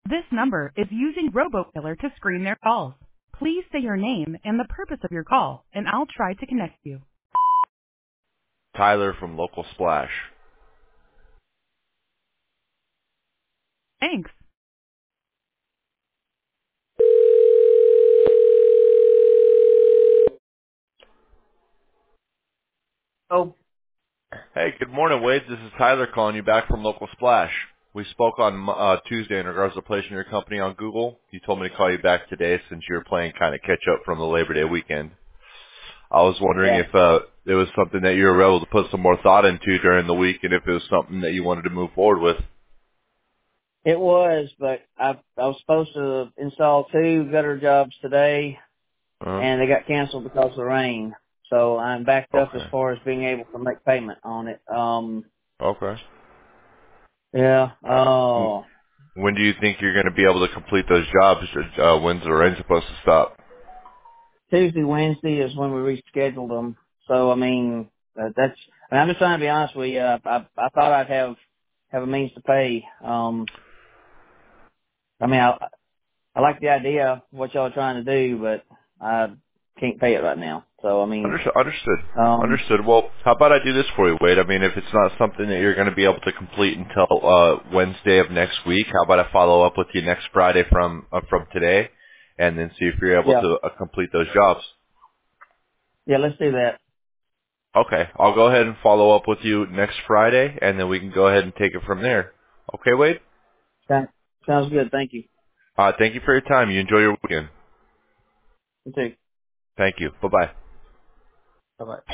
This number is using RoboKiller to screen their calls. Please say your name and the purpose of your call, and I'll try to connect you. Tyler from Local Splash. Thanks. Oh, Hey, good morning, Wade. This is Tyler calling you back from Local Splash. We spoke on Tuesday in regards to placing your company on Google. You told me to call you back today since you were playing kind of catch up from the Labor Day weekend. I was wondering yeah, if it was something that you were able to put some more thought into during the week and if it was something that you wanted to move forward with. it was, but I was supposed to install 2 gutter jobs today, Uh, and they got canceled because of the rain. So I'm backed up as okay. far as being able to make payment on it. Okay. Yeah. Uh, Oh, when do you think you're going to be able to complete those jobs? When's the rain supposed to stop? Tuesday, Wednesday is when we rescheduled them. So I mean, that's. I mean, I'm just trying to be honest with you. I thought I'd have a means to pay. I mean, I like the idea of what y'all are trying to do, but I can't pay it right now. So I mean, Understood. um, Understood. Well, how about I do this for you, Wade? I mean, if it's not something that you're going to be able to complete until Wednesday of next week, how about I follow up with you next Friday from today, and then see if you're able yeah, to complete those jobs. yeah, let's do that. Okay, I'll go ahead and follow up with you next Friday, and then we can go ahead and take it from there. Okay, Wade? Sound- Sounds good. Thank you. Thank you for your time. You enjoy your weekend. You too. Thank you. Bye-bye. Bye bye.